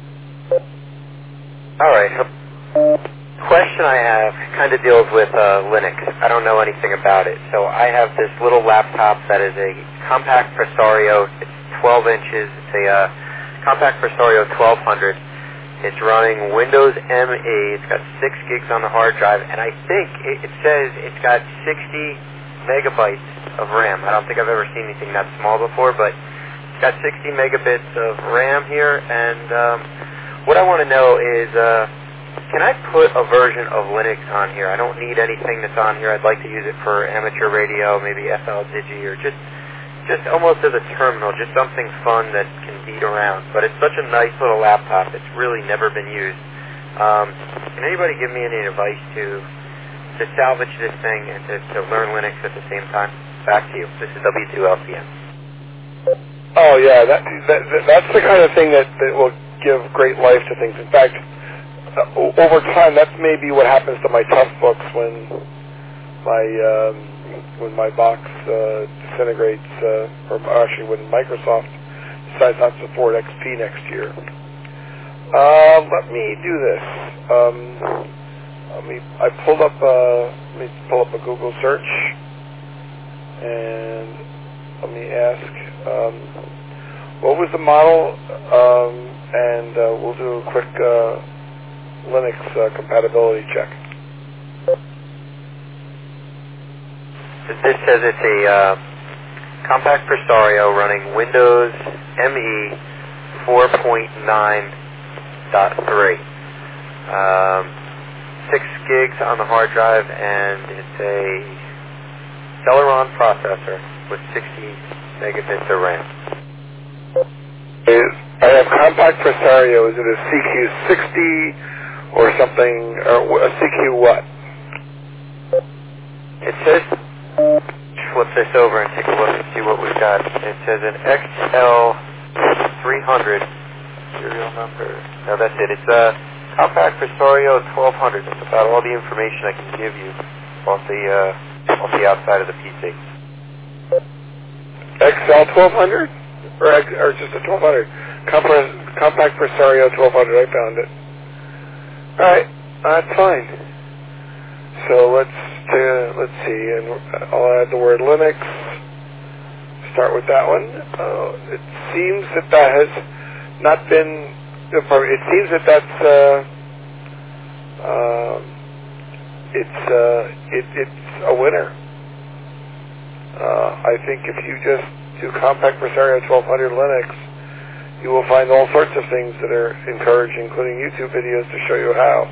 Speaker 12: All right. Question I have kind of deals with Linux. I don't know anything about it. So I have this little laptop that is a compact Presario. It's 12 inches. It's a compact Presario 1200. It's running Windows ME. It's got 6 gigs on the hard drive, and I think it says it's got 60 megabytes of RAM. I don't think I've ever seen anything that small before, but it's got 60 megabits of RAM here, and what I want to know is, can I put a version of Linux on here? I don't need anything that's on here. I'd like to use it for amateur radio, maybe FL Digi, or just almost as a terminal, just something fun that can beat around. But it's such a nice little laptop. It's really never been used. Can anybody give me any advice to salvage this thing and to learn Linux at the same time? Back to you. This is W2LCN.
Speaker 1: Oh, yeah. That's the kind of thing that will give great life to things. In fact, over time, that's maybe what happens to my tough books when my box disintegrates, or actually when Microsoft decides not to support XP next year. Let me do this. Let me pull up a Google search, and let me ask, what was the model? And we'll do a quick Linux compatibility check.
Speaker 12: This says it's a compact Presario running Windows ME 4.9.3. 6 gigs on the hard drive, and it's a Celeron processor with 60 megabits of RAM.
Speaker 1: I have compact Presario. Is it a CQ60 or something, or a CQ what?
Speaker 12: It says, flip this over and take a look and see what we've got. It says an XL300 serial number. No, that's it. It's a compact Presario 1200. That's about all the information I can give you off the outside of the PC.
Speaker 1: XL 1200? Or just a 1200? Compact Presario 1200. I found it. All right, that's fine. So let's see, and I'll add the word Linux. Start with that one. It seems that has not been. It seems that that's it's a winner. I think if you just do compact Presario 1200 Linux, you will find all sorts of things that are encouraged, including YouTube videos to show you how.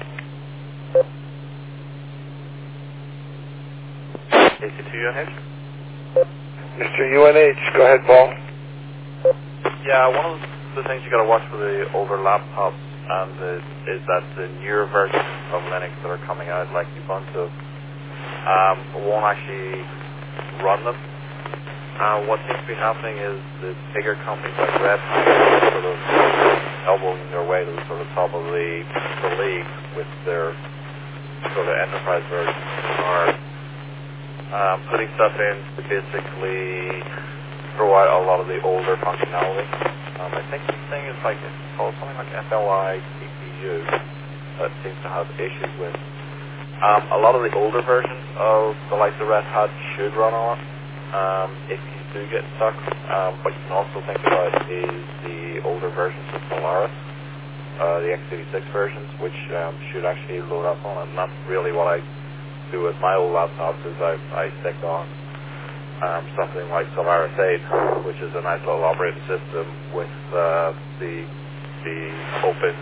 Speaker 9: UNH?
Speaker 1: Mr. UNH, go ahead, Paul.
Speaker 9: Yeah, one of the things you got to watch for the older laptops is that the newer versions of Linux that are coming out, like Ubuntu, won't actually run them. What seems to be happening is the bigger companies like Red Hat are sort of elbowing their way to the sort of top of the league with their sort of enterprise versions, are putting stuff in to basically throw out a lot of the older functionality. I think this thing is like, it's called something like FLI CPU that seems to have issues with. A lot of the older versions of the likes of Red Hat should run on it. If you do get stuck, what you can also think about is the older versions of Solaris, the x86 versions, which should actually load up on it. And that's really what I do with my old laptops, is I stick on something like Solaris 8, which is a nice little operating system with the open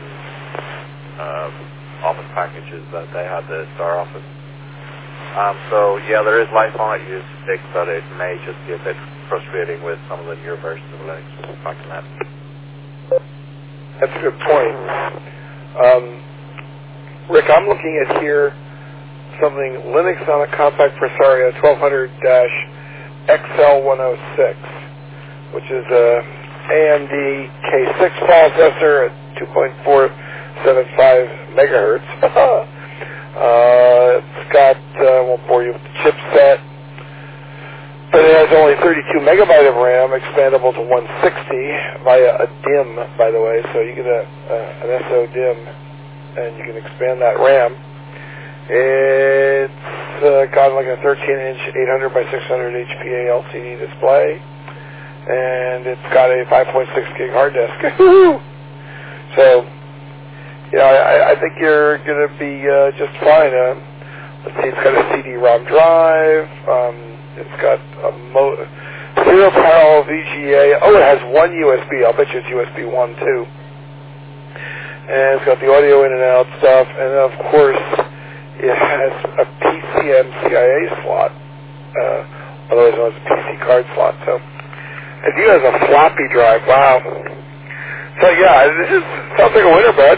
Speaker 9: Office packages that they had to start off with. So yeah, there is life on it. You just think that it may just be a bit frustrating with some of the newer versions of Linux back in that.
Speaker 1: That's a good point. Rick, I'm looking at here something Linux on a compact Presario 1200-XL106, which is a AMD K6 processor at 2.475 megahertz. It's got, I won't bore you with the chipset, but it has only 32 megabyte of RAM, expandable to 160 via a DIMM, by the way, so you get an SO DIMM, and you can expand that RAM. It's got like a 13-inch 800 by 600 HPA LCD display, and it's got a 5.6 gig hard disk. So, yeah, I think you're going to be just fine. Let's see, it's got a CD-ROM drive. It's got a serial parallel VGA. Oh, it has one USB. I'll bet you it's USB 1 too. And it's got the audio in and out stuff. And then, of course, it has a PCM-CIA slot, otherwise known as a PC card slot. So, it even has a floppy drive. Wow. So, yeah, this sounds like a winner, bud.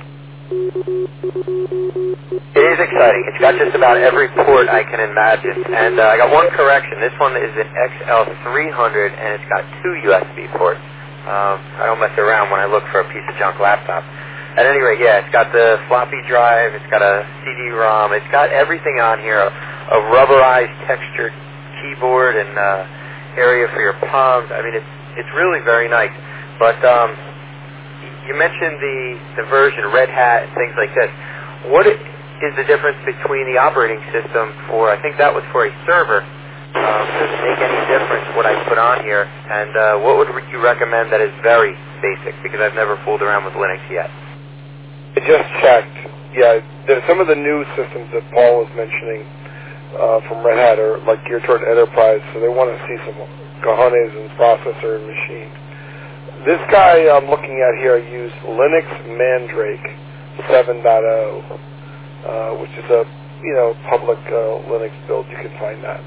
Speaker 12: It is exciting. It's got just about every port I can imagine. And I got one correction. This one is an XL300, and it's got 2 USB ports. I don't mess around when I look for a piece of junk laptop. At any rate, yeah, it's got the floppy drive, it's got a CD-ROM, it's got everything on here, a rubberized textured keyboard and area for your palms. I mean, it's really very nice. But, you mentioned the version, Red Hat, and things like this. What is the difference between the operating system for, I think that was for a server, does it make any difference what I put on here? And what would you recommend that is very basic? Because I've never fooled around with Linux yet.
Speaker 1: I just checked. Yeah, some of the new systems that Paul was mentioning from Red Hat are like geared toward enterprise, so they want to see some cojones and processor and machine. This guy I'm looking at here used Linux Mandrake 7.0, which is a public Linux build. You can find that.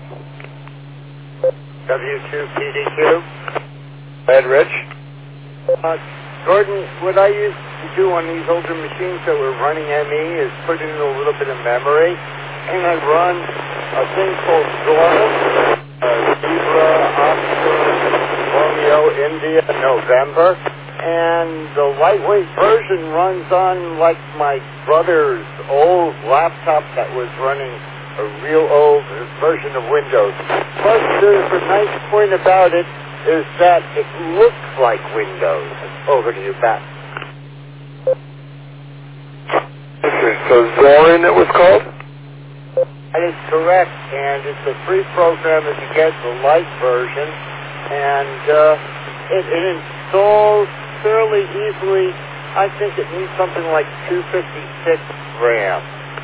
Speaker 3: W2PDQ.
Speaker 1: Ed Rich?
Speaker 3: Gordon, what I used to do on these older machines that were running ME is put in a little bit of memory, and I run a thing called Zorin, Zebra, Oscar, Romeo, India, November, and the lightweight version runs on like my brother's old laptop that was running a real old version of Windows. Plus, there's a nice point about it is that it looks like Windows. Over to you, Pat.
Speaker 1: Okay, so Zorin it was called?
Speaker 3: That is correct, and it's a free program if you get the light version, and it installs fairly easily. I think it needs something like 256 RAM.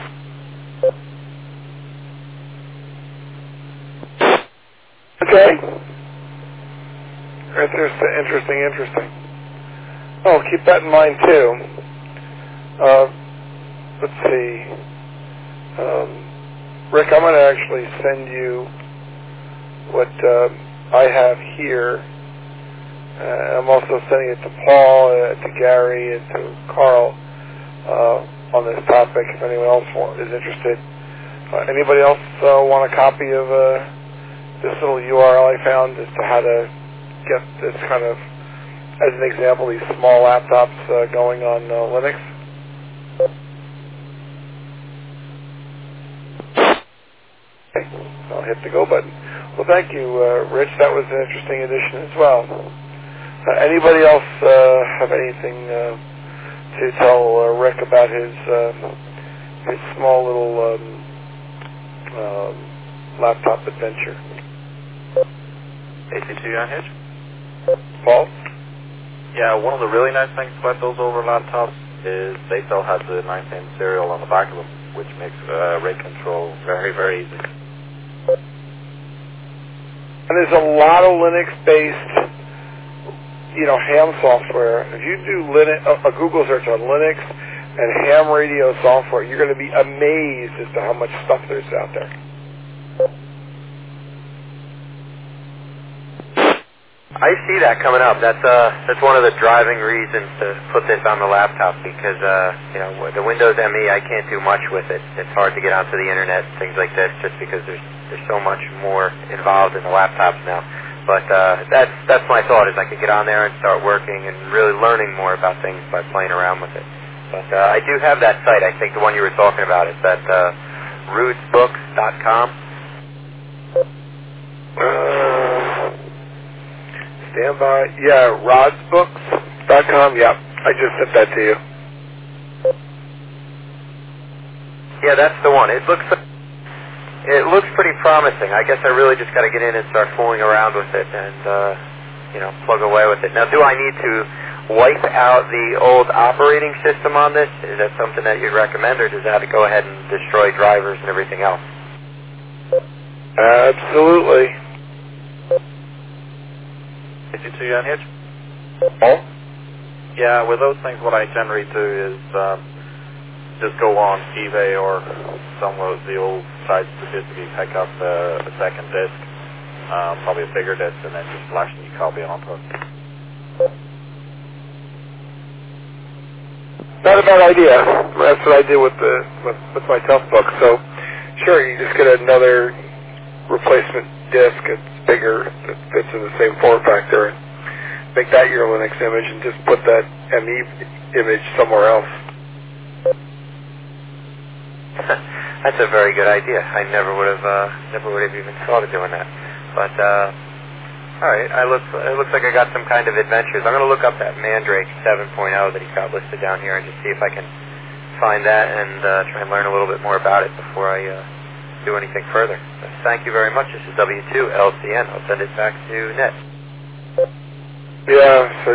Speaker 1: Okay. Interesting. Oh, keep that in mind too. Let's see. Rick, I'm going to actually send you what I have here. I'm also sending it to Paul, to Gary, and to Carl on this topic if anyone else is interested. Anybody else want a copy of this little URL I found as to how to get this kind of, as an example, these small laptops going on Linux? Okay, I'll hit the go button. Well, thank you, Rich. That was an interesting addition as well. Anybody else have anything to tell Rick about his small little laptop adventure?
Speaker 9: AC2 on Hitch?
Speaker 1: Paul?
Speaker 9: Yeah, one of the really nice things about those older laptops is they still have the 9-pin serial on the back of them, which makes rate control very, very easy.
Speaker 1: And there's a lot of Linux-based, ham software. If you do a Google search on Linux and ham radio software, you're going to be amazed as to how much stuff there's out there.
Speaker 12: I see that coming up. That's one of the driving reasons to put this on the laptop because the Windows ME, I can't do much with it. It's hard to get onto the internet and things like this just because there's so much more involved in the laptops now. But that's my thought is I could get on there and start working and really learning more about things by playing around with it. But I do have that site. I think the one you were talking about is that rootsbooks.com.
Speaker 1: Stand by. Yeah, rodsbooks.com. Yeah, I just sent that to you.
Speaker 12: Yeah, that's the one. It looks pretty promising. I guess I really just got to get in and start fooling around with it and plug away with it. Now, do I need to wipe out the old operating system on this? Is that something that you'd recommend, or does that have to go ahead and destroy drivers and everything else?
Speaker 1: Absolutely.
Speaker 9: Did you see on Hitch?
Speaker 1: Oh?
Speaker 9: Yeah, with those things, what I generally do is just go on eBay or some of the old sites to basically pick up a second disc, probably a bigger disc, and then just flash a new copy onto it.
Speaker 1: Not a bad idea. That's what I did with my Toughbook. So, sure, you just get another replacement disc. It's bigger. It fits in the same form factor. Make that your Linux image and just put that ME image somewhere else.
Speaker 12: That's a very good idea. I never would have even thought of doing that. But All right. It looks like I got some kind of adventures. I'm going to look up that Mandrake 7.0 that he's got listed down here and just see if I can find that and try and learn a little bit more about it before I do anything further. Thank you very much. This is W2LCN. I'll send it back to Ned.
Speaker 1: Yeah. So